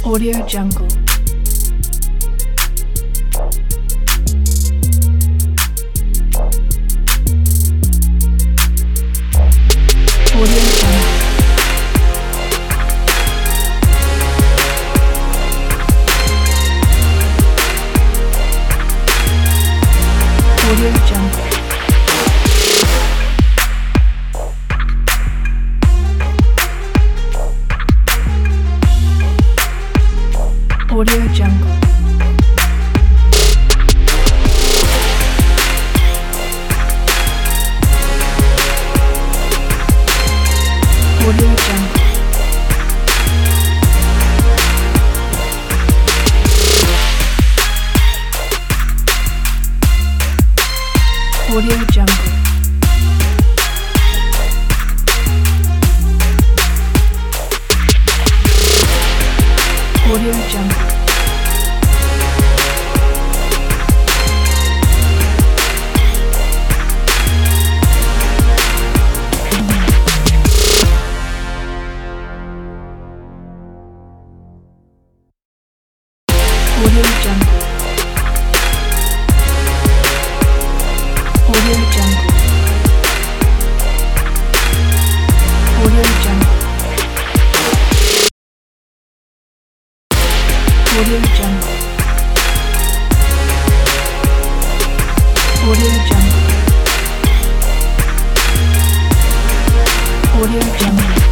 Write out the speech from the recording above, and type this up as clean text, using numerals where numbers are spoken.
Audio Jungle. Audio Jungle. Audio Jungle. Audio Jungle. Audio Jungle. Audio Jungle. Audio Jungle. Audio Jungle. Audio Jungle. Audio Jungle. Audio Jungle. Audio Jungle. Audio Jungle.